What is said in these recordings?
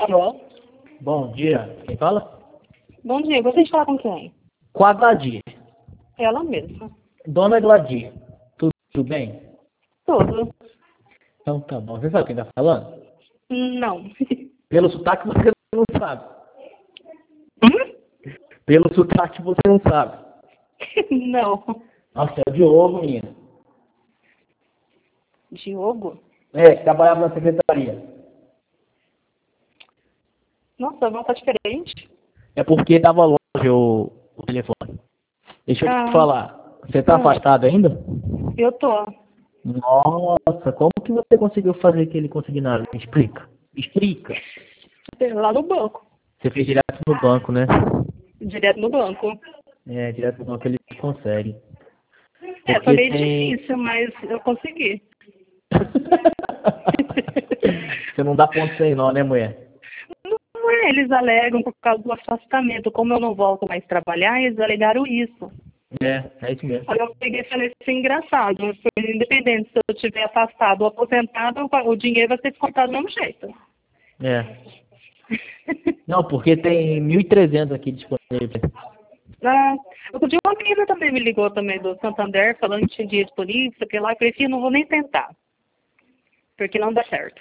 Alô? Bom dia. Quem fala? Bom dia, gostaria de falar com quem? Com a Gladir. Ela mesma. Dona Gladir. Tudo bem? Tudo. Então tá bom. Você sabe quem tá falando? Não. Pelo sotaque você não sabe. Hum? Pelo sotaque você não sabe. Não. Nossa, é o Diogo, menina. Diogo? É, que trabalhava na secretaria. Nossa, a voz tá diferente. É porque tava longe o telefone. Deixa eu te Ah, falar. Você tá afastado ainda? eu tô. Nossa, como que você conseguiu fazer aquele consignado? Me explica. Explica. Lá no banco. Você fez direto no banco, né? Direto no banco. É, direto no banco eles conseguem. É, foi Porque meio tem. difícil, mas eu consegui. Você não dá ponto sem nó, né, mulher? Não é, eles alegam por causa do afastamento. Como eu não volto mais trabalhar, eles alegaram isso. É isso mesmo. Aí eu peguei e falei assim, engraçado. Foi independente se eu estiver afastado ou aposentado, o dinheiro vai ser descontado do mesmo jeito. É. Não, porque tem 1.300 aqui disponíveis. Ah, outro dia uma menina também me ligou também do Santander, falando que tinha dinheiro disponível, sei que lá, eu falei assim, não vou nem tentar, porque não dá certo.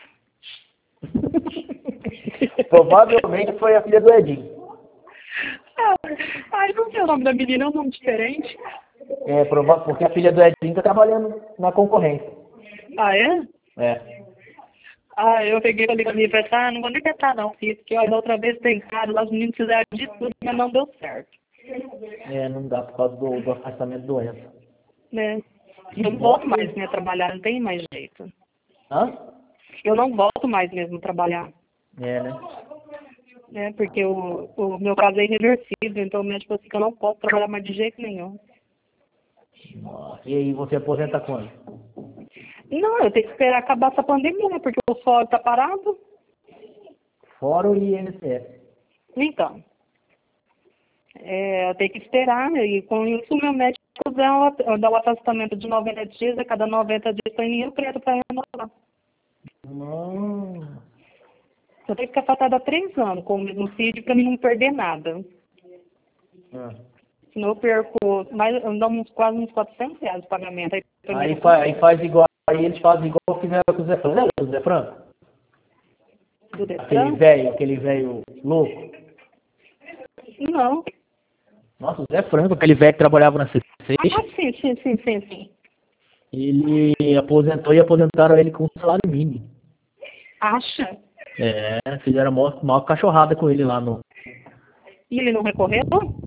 Provavelmente foi a filha do Edinho. Ai, não sei o nome da menina, é um nome diferente. É, porque a filha do Edinho tá trabalhando na concorrência. Ah, é? É. Ah, eu peguei e falei com a minha pessoa, não vou nem tentar não, filho, porque olha, da outra vez tem cara, lá os meninos fizeram de tudo, mas não deu certo, É, não dá por causa do afastamento de doença. né? Que Eu não bom volto que... mais, né, trabalhar, não tem mais jeito. Hã? Eu não volto mais mesmo trabalhar, É, né? né, porque o meu caso é irreversível, então o médico falou assim que eu não posso trabalhar mais de jeito nenhum. Nossa. E aí, você aposenta quando? Não, eu tenho que esperar acabar essa pandemia, né, porque o fórum tá parado. Fora o INSS. Então, eu tenho que esperar, né, e com isso o meu médico dá o afastamento de 90 dias, a cada 90 dias tem dinheiro preto para renovar. Nossa. Eu tenho que ficar afastada há 3 anos com o mesmo CID para mim não perder nada. Ah. Senão eu perco mais, eu dou quase uns R$ 400 de pagamento. Aí, pra mim, Aí, não aí compensa. faz igual, aí eles fazem igual fizeram com o Zé Franco. Lembra do Zé Franco? Do Detran? Aquele velho louco. Não. Nossa, o Zé Franco, aquele velho que trabalhava na Ah, C6, sim. ele aposentou e aposentaram ele com um salário mínimo. Acha? É, fizeram maior cachorrada com ele lá no. E ele não recorreu?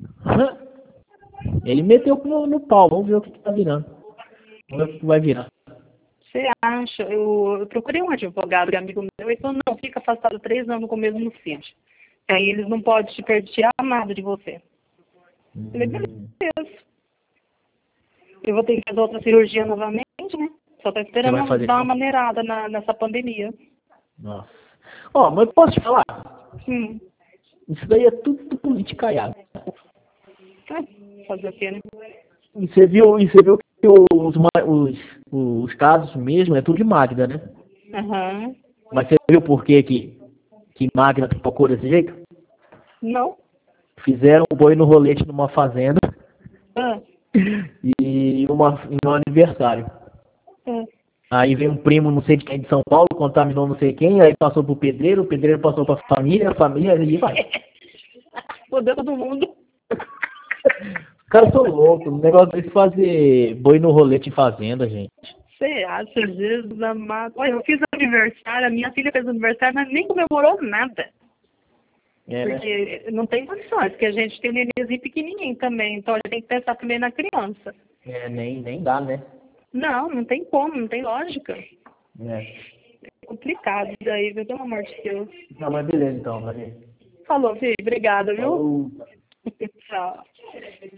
Ele meteu no pau, vamos ver o que tá virando. Vamos ver o que vai virar. Você acha? Eu procurei um advogado, que é amigo meu, e ele falou, não, fica afastado 3 anos com o mesmo CID. Aí eles não podem te tirar nada de você. Eu falei, Hum. beleza. Eu vou ter que fazer outra cirurgia novamente, né? Só tô Você vai esperando fazer dar uma quanto? maneirada nessa pandemia. Nossa. Ó, mas posso te falar? Hum. Isso daí é tudo politicaiado. Fazer o quê, né? E você viu que os casos mesmo é tudo de Magda, né? Aham. Mas você viu por que Magda tocou desse jeito? Não? Fizeram o boi no rolete numa fazenda Ah, e em um aniversário. ah. Aí veio um primo, não sei de quem, de São Paulo, contaminou não sei quem, aí passou pro pedreiro, o pedreiro passou pra família, a família, e vai. Fodeu todo mundo. Os caras são loucos, o negócio é fazer boi no rolete em fazenda, gente. Você acha, Jesus amado. Olha, eu fiz aniversário, a minha filha fez aniversário, mas nem comemorou nada. É, né? Porque não tem condições, porque a gente tem um nenenzinho pequenininho também, então a gente tem que pensar também na criança. É, nem dá, né? Não tem como, não tem lógica. É. É complicado isso aí, viu? Pelo amor de Deus. Não, mas beleza então, Maria. Falou, filho. Obrigada, viu? Falou. Tchau.